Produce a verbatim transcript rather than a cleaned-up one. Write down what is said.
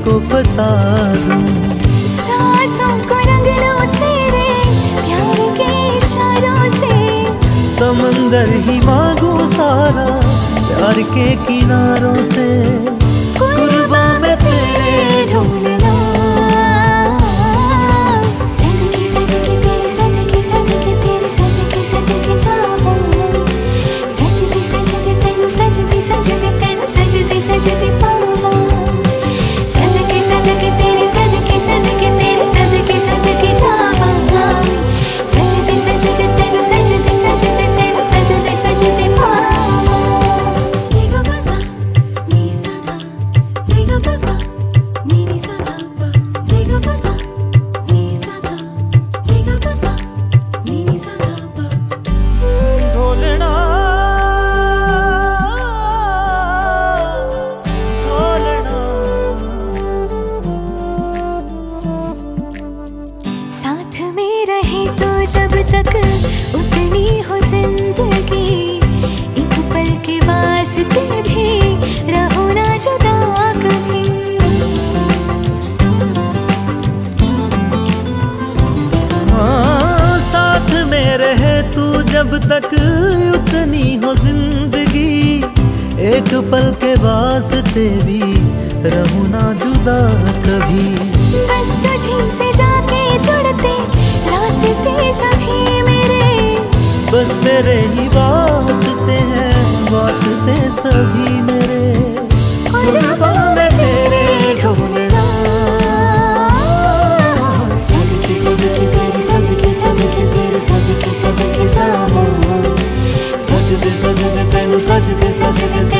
को बता दूं। सांसों को रंग लो तेरे प्यार के इशारों से, समंदर ही मांगू सारा प्यार के किनारों से। कुर्बान मैं तेरे ढूंढना, सदके सदके तेरे सदके सदके तेरे सदके सदके जाऊं, सजदे सजदे तेनु सजदे सजदे तेनु सजदे सजदे पाऊं, सदके सदके तेरे सदके सदके तेरे सदके सदके जाऊं, सजदे सजदे तेनु सजदे सजदे तेनु सजदे सजदे पाऊं। नीगा बसा नी सदा, नीगा बसा नी नी सदा, नीगा बसा नी सदा, नीगा बसा नी नी सदा। ढोलना ढोलना साथ में रहे तो जब तक उतनी हो जिंदगी, एक पल के वास्ते भी रहो ना जुदा कभी। हाँ, साथ में रहे तू जब तक उतनी हो जिंदगी, एक पल के वास्ते भी रहूं ना जुदा कभी। बस तुझी से जाके जुड़ते रास्ते सभी मेरे, बस तेरे ही वास्ते हैं वास्ते सभी मेरे। कुर्बान मैं तेरे ढूंढना, सदके सदके तेरे सदके सदके तेरे सदके सदके जाऊं, सजदे सजदे तेनु सजदे सजदे